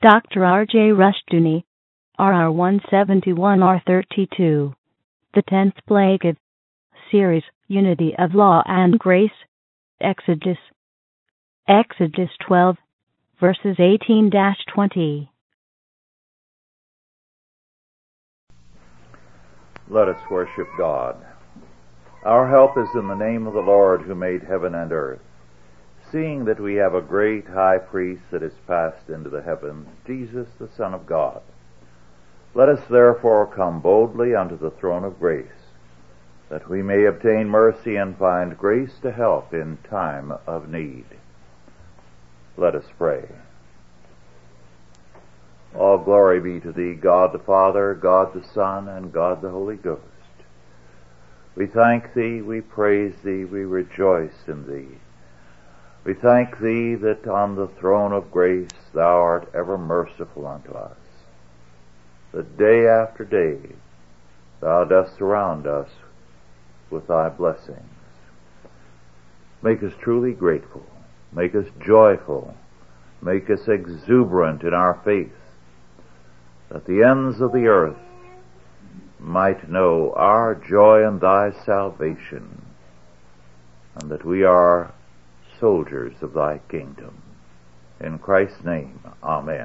Dr. R.J. Rushdoony, RR 171 R32. The 10th Plague of Series, Unity of Law and Grace. Exodus 12, verses 18-20. Let us worship God. Our help is in the name of the Lord who made heaven and earth. Seeing that we have a great high priest that is passed into the heavens, Jesus the Son of God, let us therefore come boldly unto the throne of grace, that we may obtain mercy and find grace to help in time of need. Let us pray. All glory be to Thee, God the Father, God the Son, and God the Holy Ghost. We thank Thee, we praise Thee, we rejoice in Thee. We thank Thee that on the throne of grace Thou art ever merciful unto us, that day after day Thou dost surround us with Thy blessings. Make us truly grateful, make us joyful, make us exuberant in our faith, that the ends of the earth might know our joy in Thy salvation, and that we are soldiers of Thy kingdom. In Christ's name, amen.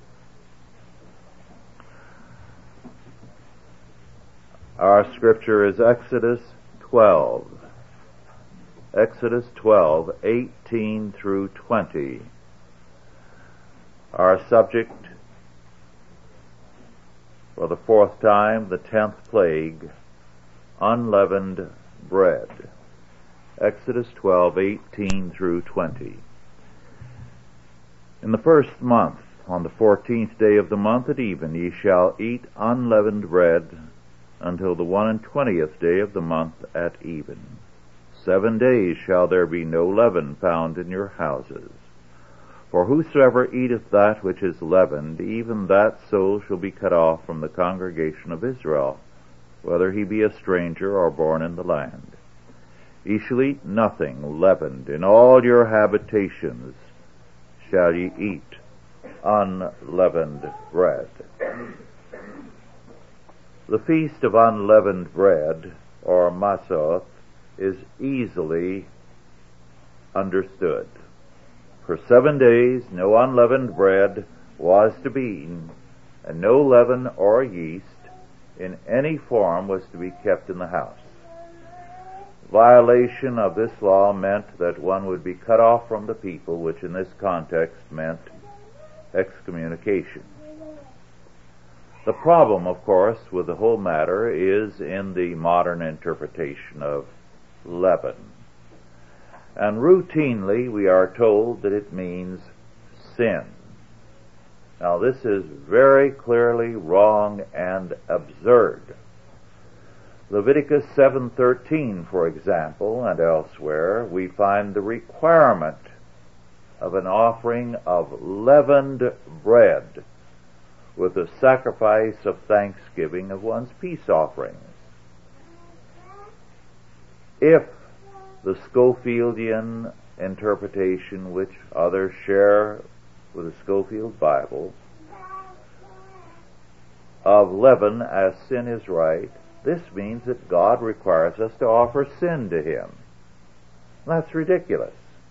Our scripture is Exodus 12. Exodus 12, 18 through 20. Our subject for the fourth time, the 10th plague, unleavened bread. Exodus 12, 18 through 20. In the first month, on the 14th day of the month at even, ye shall eat unleavened bread until the 21st day of the month at even. 7 days shall there be no leaven found in your houses. For whosoever eateth that which is leavened, even that soul shall be cut off from the congregation of Israel, whether he be a stranger or born in the land. Ye shall eat nothing leavened. In all your habitations shall ye eat unleavened bread. The feast of unleavened bread, or Masoth, is easily understood. For 7 days no unleavened bread was to be eaten, and no leaven or yeast in any form was to be kept in the house. Violation of this law meant that one would be cut off from the people, which in this context meant excommunication. The problem, of course, with the whole matter is in the modern interpretation of leaven. And routinely we are told that it means sin. Now this is very clearly wrong and absurd. Leviticus 7:13, for example, and elsewhere, we find the requirement of an offering of leavened bread with a sacrifice of thanksgiving of one's peace offerings. If the Scofieldian interpretation, which others share with the Scofield Bible, of leaven as sin is right, this means that God requires us to offer sin to Him. That's ridiculous.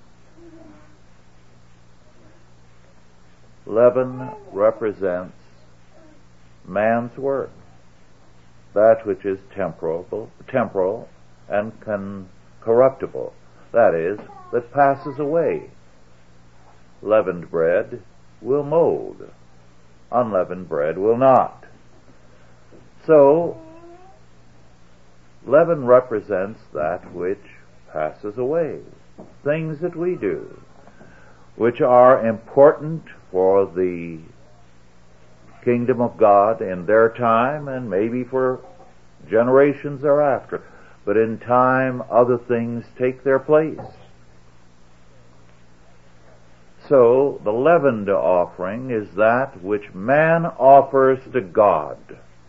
Leaven represents man's work, that which is temporal and corruptible, that is, that passes away. Leavened bread will mold. Unleavened bread will not. So, leaven represents that which passes away, things that we do, which are important for the kingdom of God in their time and maybe for generations thereafter. But in time, other things take their place. So, the leavened offering is that which man offers to God.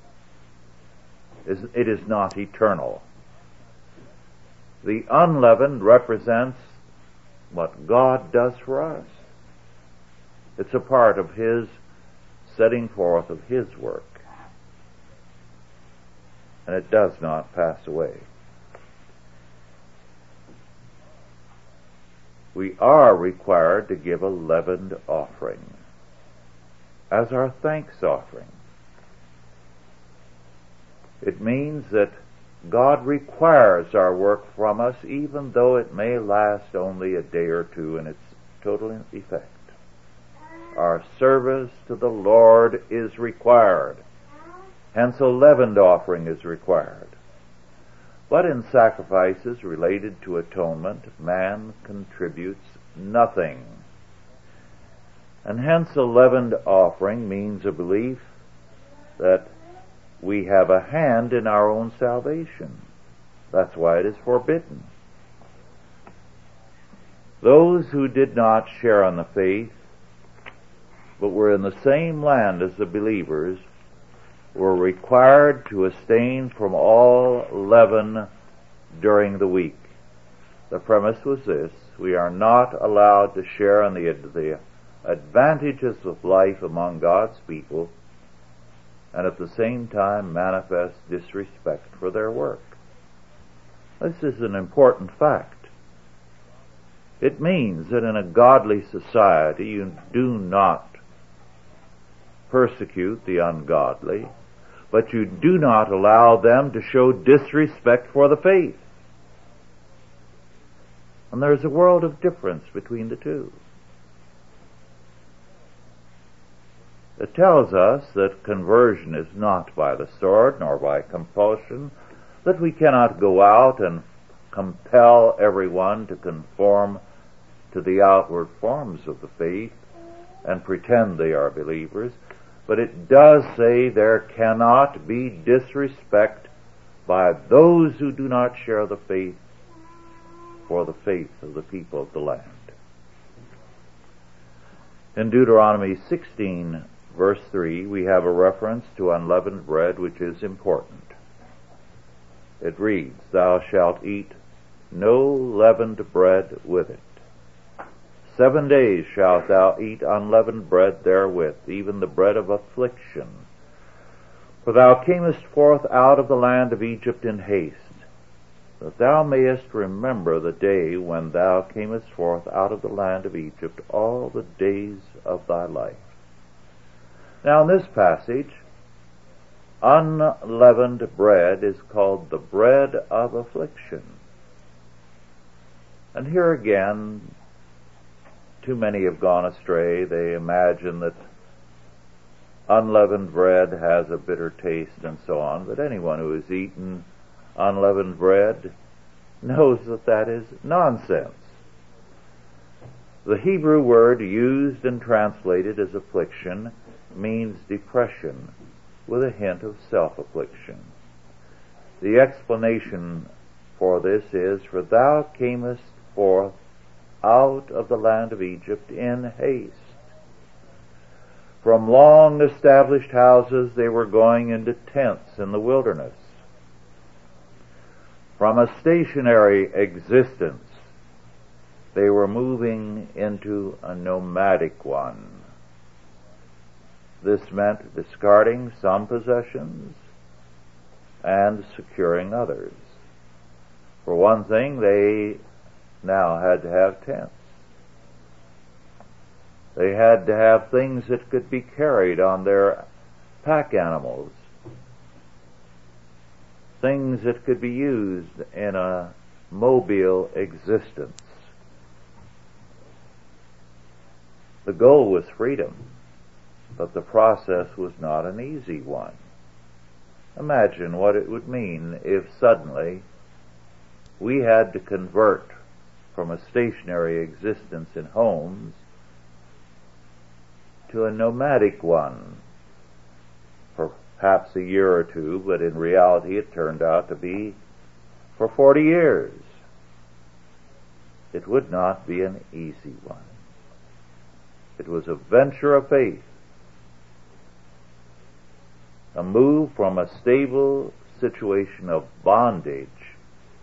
It is not eternal. The unleavened represents what God does for us. It's a part of His setting forth of His work, and it does not pass away. We are required to give a leavened offering as our thanks offering. It means that God requires our work from us, even though it may last only a day or two in its total effect. Our service to the Lord is required. Hence, a leavened offering is required. But in sacrifices related to atonement, man contributes nothing. And hence, a leavened offering means a belief that we have a hand in our own salvation. That's why it is forbidden. Those who did not share in the faith, but were in the same land as the believers, were required to abstain from all leaven during the week. The premise was this: we are not allowed to share in the advantages of life among God's people and at the same time manifest disrespect for their work. This is an important fact. It means that in a godly society you do not persecute the ungodly, but you do not allow them to show disrespect for the faith. And there's a world of difference between the two. It tells us that conversion is not by the sword nor by compulsion, that we cannot go out and compel everyone to conform to the outward forms of the faith and pretend they are believers, but it does say there cannot be disrespect by those who do not share the faith for the faith of the people of the land. In Deuteronomy 16, verse 3, we have a reference to unleavened bread which is important. It reads, "Thou shalt eat no leavened bread with it. 7 days shalt thou eat unleavened bread therewith, even the bread of affliction. For thou camest forth out of the land of Egypt in haste, that thou mayest remember the day when thou camest forth out of the land of Egypt all the days of thy life." Now in this passage, unleavened bread is called the bread of affliction. And here again, too many have gone astray. They imagine that unleavened bread has a bitter taste and so on, but anyone who has eaten unleavened bread knows that that is nonsense. The Hebrew word used and translated as affliction means depression with a hint of self-affliction. The explanation for this is, "For thou camest forth out of the land of Egypt in haste." From long established houses they were going into tents in the wilderness. From a stationary existence they were moving into a nomadic one. This meant discarding some possessions and securing others. For one thing, they now had to have tents. They had to have things that could be carried on their pack animals, things that could be used in a mobile existence. The goal was freedom, but the process was not an easy one. Imagine what it would mean if suddenly we had to convert from a stationary existence in homes to a nomadic one for perhaps a year or two, but in reality it turned out to be for 40 years. It would not be an easy one. It was a venture of faith, a move from a stable situation of bondage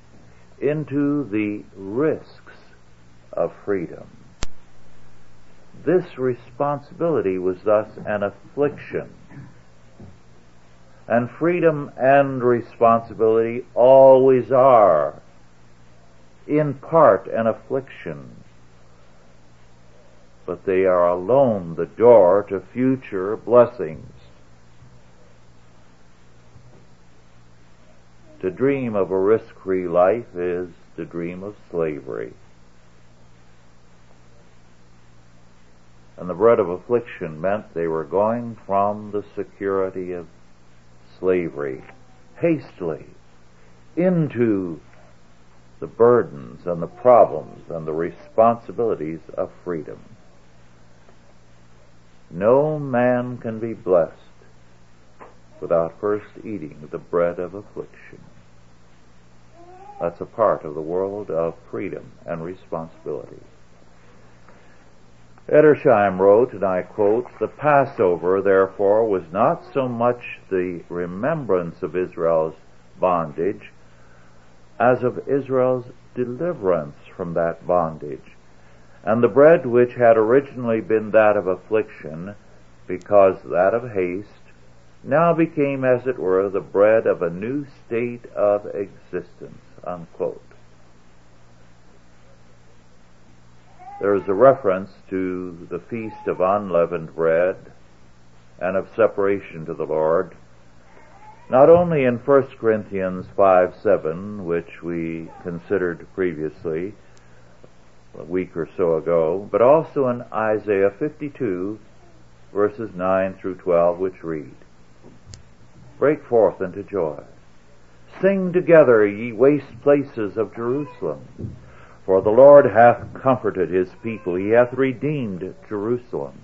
into the risks of freedom. This responsibility was thus an affliction. And freedom and responsibility always are, in part, an affliction. But they are alone the door to future blessings. To dream of a risk-free life is to dream of slavery. And the bread of affliction meant they were going from the security of slavery hastily into the burdens and the problems and the responsibilities of freedom. No man can be blessed without first eating the bread of affliction. That's a part of the world of freedom and responsibility. Edersheim wrote, and I quote, "The Passover, therefore, was not so much the remembrance of Israel's bondage as of Israel's deliverance from that bondage. And the bread which had originally been that of affliction, because that of haste, now became, as it were, the bread of a new state of existence." Unquote. There is a reference to the Feast of Unleavened Bread and of separation to the Lord, not only in 1 Corinthians 5:7, which we considered previously a week or so ago, but also in Isaiah 52, verses 9 through 12, which read, "Break forth into joy. Sing together, ye waste places of Jerusalem. For the Lord hath comforted his people, he hath redeemed Jerusalem.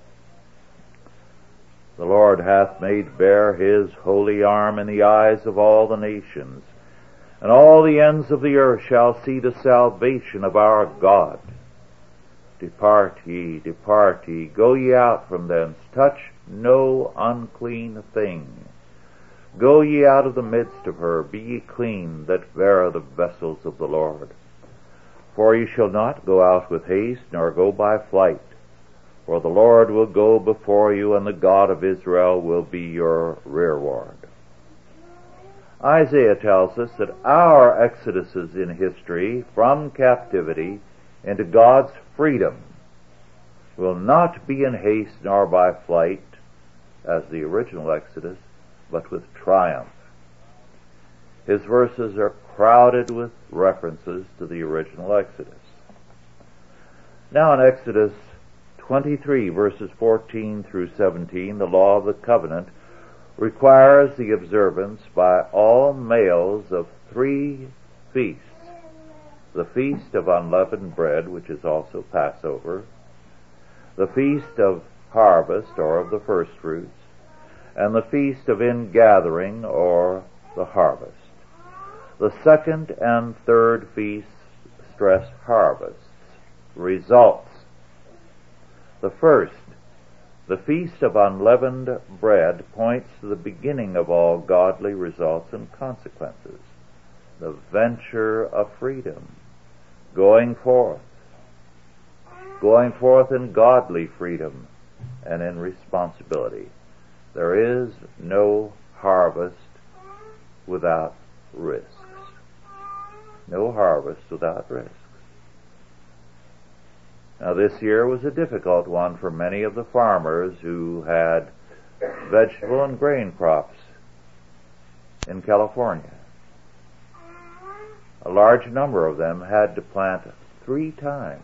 The Lord hath made bare his holy arm in the eyes of all the nations, and all the ends of the earth shall see the salvation of our God. Depart ye, go ye out from thence, touch no unclean thing. Go ye out of the midst of her, be ye clean that bear the vessels of the Lord. For ye shall not go out with haste, nor go by flight. For the Lord will go before you, and the God of Israel will be your rearward." Isaiah tells us that our exoduses in history from captivity into God's freedom will not be in haste nor by flight, as the original Exodus, but with triumph. His verses are crowded with references to the original Exodus. Now in Exodus 23, verses 14 through 17, the law of the covenant requires the observance by all males of 3 feasts: the Feast of Unleavened Bread, which is also Passover, the Feast of Harvest, or of the First Fruits, and the Feast of Ingathering, or the Harvest. The second and third feasts stress harvests, results. The first, the Feast of Unleavened Bread, points to the beginning of all godly results and consequences, the venture of freedom, going forth in godly freedom and in responsibility. There is no harvest without risks. No harvest without risks. Now this year was a difficult one for many of the farmers who had vegetable and grain crops in California. A large number of them had to plant 3 times.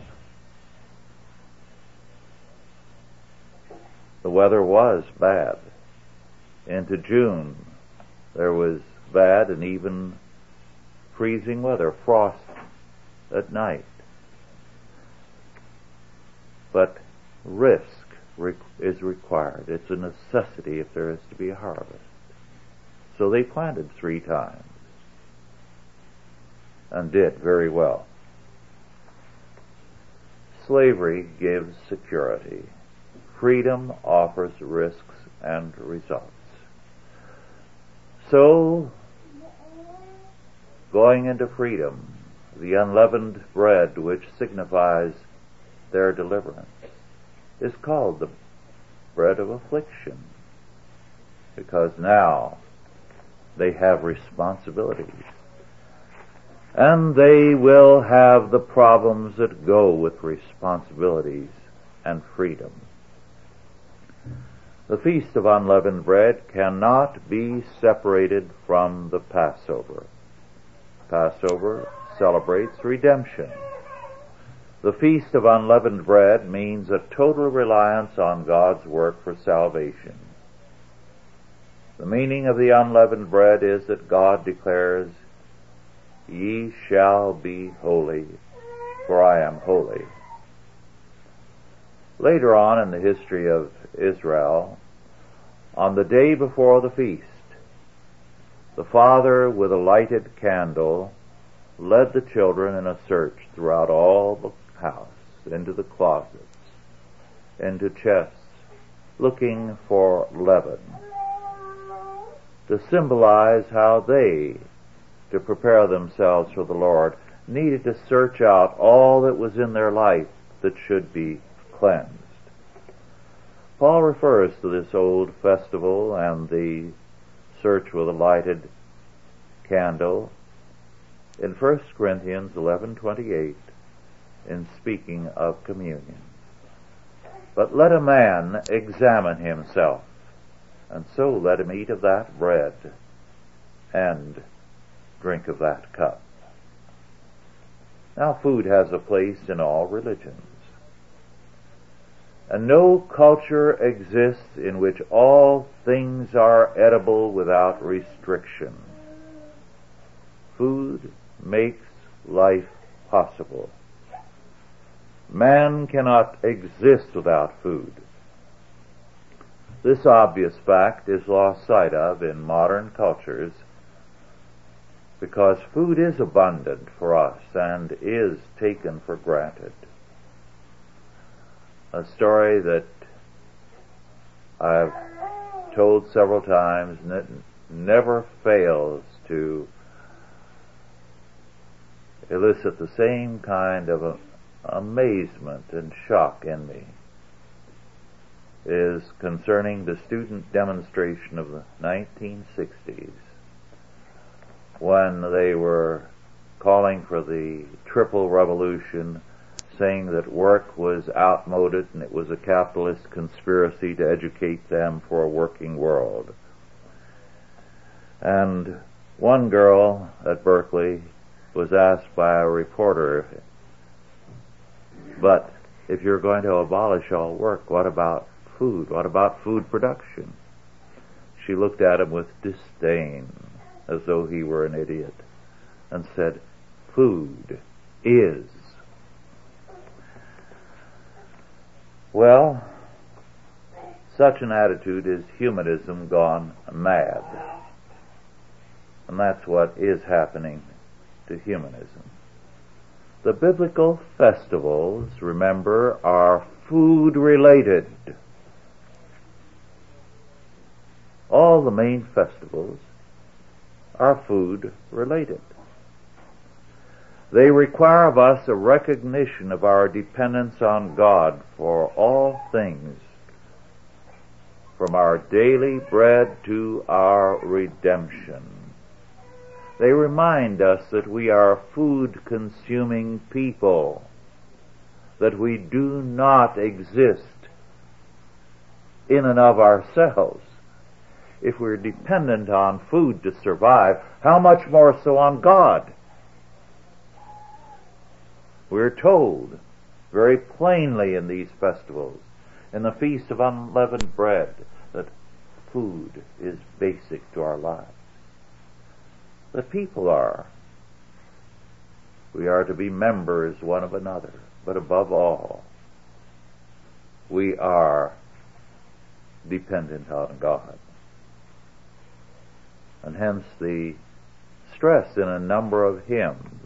The weather was bad. Into June there was bad and even freezing weather, frost at night. But risk is required. It's a necessity if there is to be a harvest. So they planted 3 times and did very well. Slavery gives security. Freedom offers risks and results. So, going into freedom, the unleavened bread which signifies their deliverance, is called the bread of affliction, because now they have responsibilities, and they will have the problems that go with responsibilities and freedom. The Feast of Unleavened Bread cannot be separated from the Passover. Passover celebrates redemption. The Feast of Unleavened Bread means a total reliance on God's work for salvation. The meaning of the unleavened bread is that God declares, "Ye shall be holy, for I am holy." Later on in the history of Israel, on the day before the feast, the father with a lighted candle led the children in a search throughout all the house, into the closets, into chests, looking for leaven, to symbolize how they, to prepare themselves for the Lord, needed to search out all that was in their life that should be cleansed. Paul refers to this old festival and the search with a lighted candle in 1 Corinthians 11:28 in speaking of communion. But let a man examine himself, and so let him eat of that bread and drink of that cup. Now, food has a place in all religions, and no culture exists in which all things are edible without restriction. Food makes life possible. Man cannot exist without food. This obvious fact is lost sight of in modern cultures because food is abundant for us and is taken for granted. A story that I've told several times and it never fails to elicit the same kind of amazement and shock in me is concerning the student demonstration of the 1960s, when they were calling for the triple revolution, saying that work was outmoded and it was a capitalist conspiracy to educate them for a working world. And one girl at Berkeley was asked by a reporter, "But if you're going to abolish all work, what about food? What about food production?" She looked at him with disdain, as though he were an idiot, and said, "Food is." Well, such an attitude is humanism gone mad. And that's what is happening to humanism. The biblical festivals, remember, are food-related. All the main festivals are food-related. They require of us a recognition of our dependence on God for all things, from our daily bread to our redemption. They remind us that we are food-consuming people, that we do not exist in and of ourselves. If we're dependent on food to survive, how much more so on God? We're told very plainly in these festivals, in the Feast of Unleavened Bread, that food is basic to our lives. The people are. We are to be members one of another, but above all, we are dependent on God. And hence the stress in a number of hymns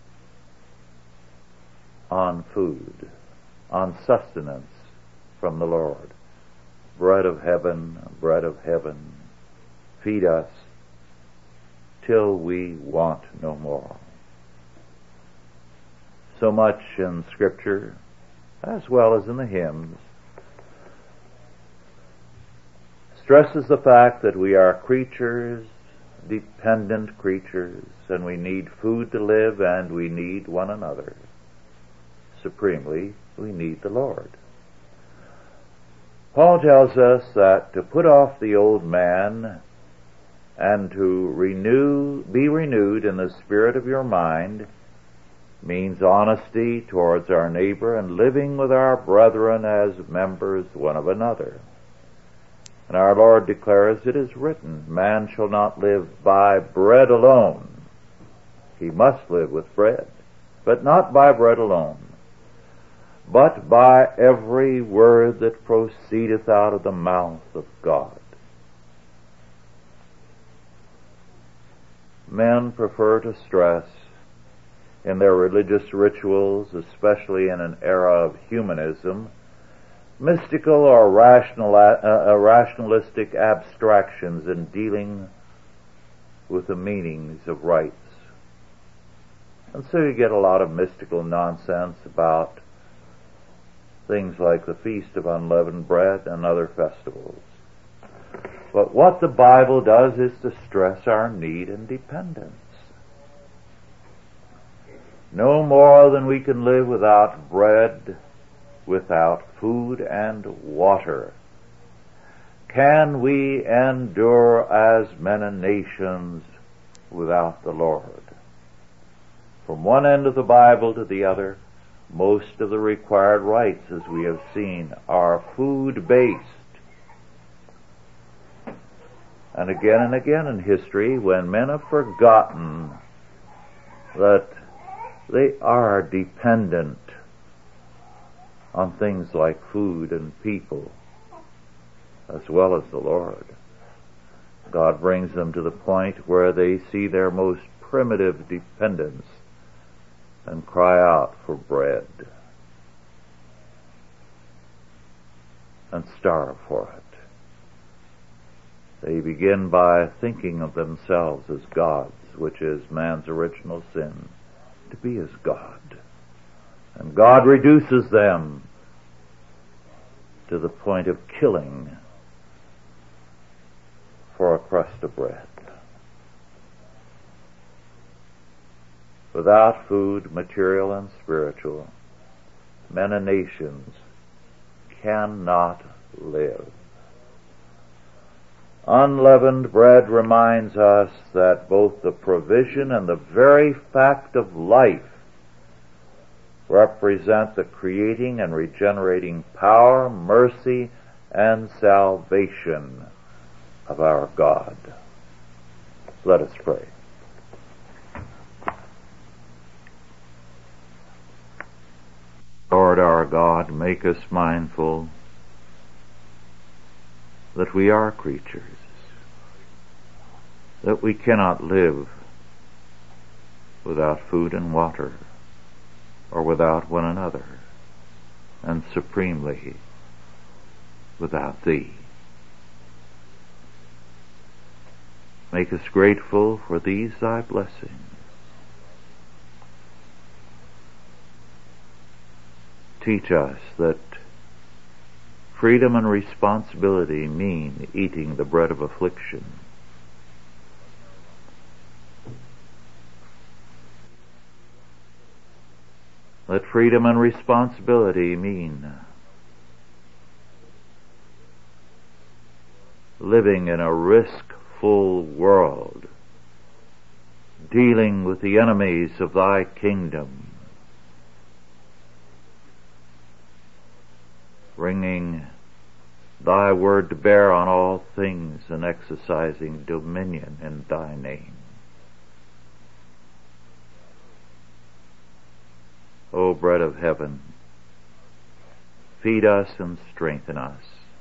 on food, on sustenance from the Lord. Bread of heaven, feed us till we want no more. So much in Scripture, as well as in the hymns, stresses the fact that we are creatures, dependent creatures, and we need food to live, and we need one another. Supremely, we need the Lord. Paul tells us that to put off the old man and to be renewed in the spirit of your mind means honesty towards our neighbor and living with our brethren as members one of another. And our Lord declares, it is written, man shall not live by bread alone. He must live with bread, but not by bread alone, but by every word that proceedeth out of the mouth of God. Men prefer to stress in their religious rituals, especially in an era of humanism, mystical or rationalistic abstractions in dealing with the meanings of rites. And so you get a lot of mystical nonsense about things like the Feast of Unleavened Bread and other festivals. But what the Bible does is to stress our need and dependence. No more than we can live without bread, without food and water, can we endure as men and nations without the Lord. From one end of the Bible to the other, most of the required rites, as we have seen, are food-based. And again in history, when men have forgotten that they are dependent on things like food and people, as well as the Lord, God brings them to the point where they see their most primitive dependence and cry out for bread and starve for it. They begin by thinking of themselves as gods, which is man's original sin, to be as God. And God reduces them to the point of killing for a crust of bread. Without food, material and spiritual, men and nations cannot live. Unleavened bread reminds us that both the provision and the very fact of life represent the creating and regenerating power, mercy, and salvation of our God. Let us pray. Lord our God, make us mindful that we are creatures, that we cannot live without food and water, or without one another, and supremely without Thee. Make us grateful for these Thy blessings. Teach us that freedom and responsibility mean eating the bread of affliction. Let freedom and responsibility mean living in a risk-full world, dealing with the enemies of Thy kingdom, bringing Thy word to bear on all things and exercising dominion in Thy name. O bread of heaven, feed us and strengthen us,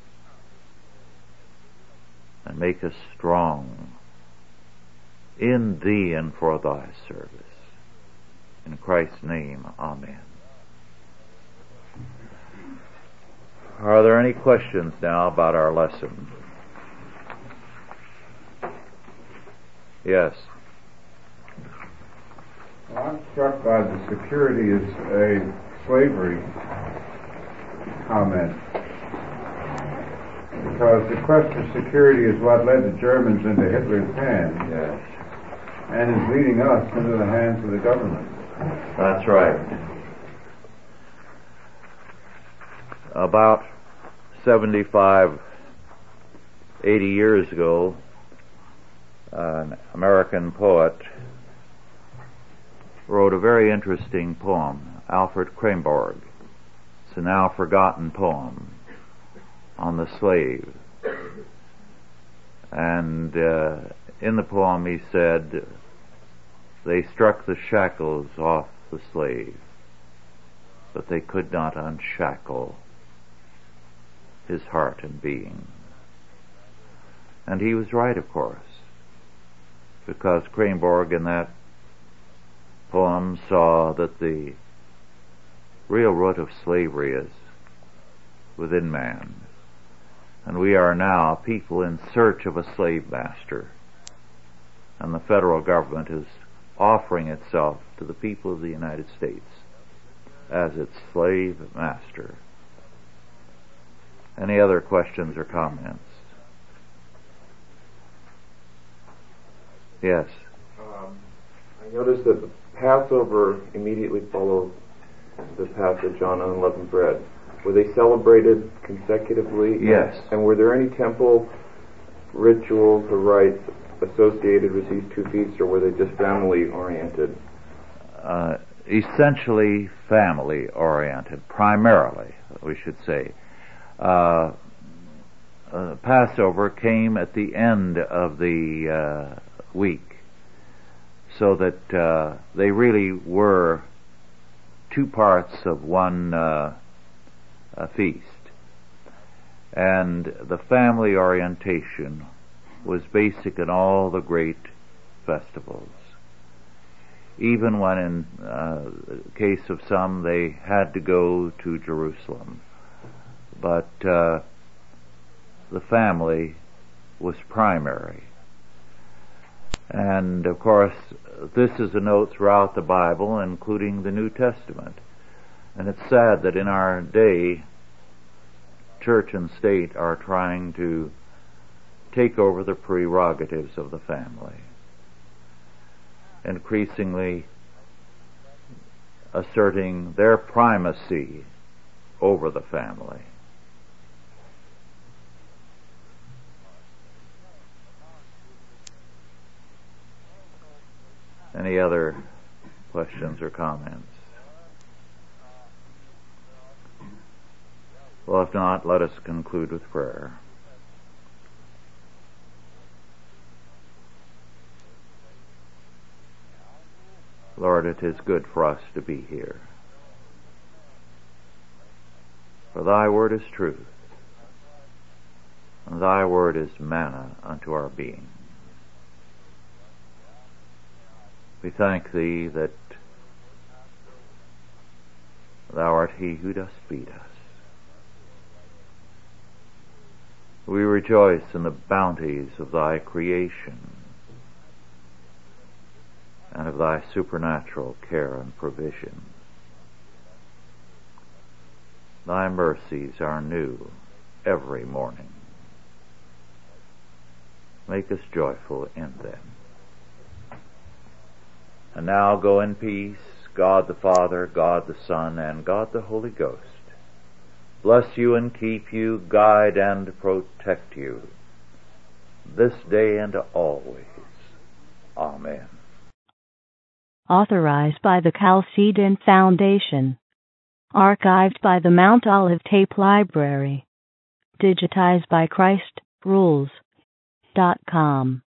and make us strong in Thee and for Thy service. In Christ's name, amen. Are there any questions now about our lesson? Yes. Well, I'm struck by the security as a slavery comment. because the quest for security is what led the Germans into Hitler's hands. Yes. And is leading us into the hands of the government. That's right. About 75, 80 years ago, an American poet wrote a very interesting poem, Alfred Kreymborg. It's a now forgotten poem on the slave. And in the poem he said, "They struck the shackles off the slave, but they could not unshackle his heart and being." And he was right, of course, because Kreymborg in that poem saw that the real root of slavery is within man. And we are now people in search of a slave master. And the federal government is offering itself to the people of the United States as its slave master. Any other questions or comments? Yes. I noticed that the Passover immediately followed the passage on unleavened bread. Were they celebrated consecutively? Yes. And were there any temple rituals or rites associated with these two feasts, or were they just family-oriented? Essentially family-oriented, primarily, we should say. Passover came at the end of the week, so that they really were two parts of one feast. And the family orientation was basic in all the great festivals. Even when in the case of some they had to go to Jerusalem. But the family was primary. And of course, this is a note throughout the Bible, including the New Testament. And it's sad that in our day, church and state are trying to take over the prerogatives of the family, increasingly asserting their primacy over the family. Any other questions or comments? Well, if not, let us conclude with prayer. Lord, it is good for us to be here. For thy word is truth, and thy word is manna unto our being. We thank thee that thou art he who dost feed us. We rejoice in the bounties of thy creation and of thy supernatural care and provision. Thy mercies are new every morning. Make us joyful in them. And now go in peace, God the Father, God the Son, and God the Holy Ghost. Bless you and keep you, guide and protect you, this day and always. Amen. Authorized by the Chalcedon Foundation. Archived by the Mount Olive Tape Library. Digitized by ChristRules.com.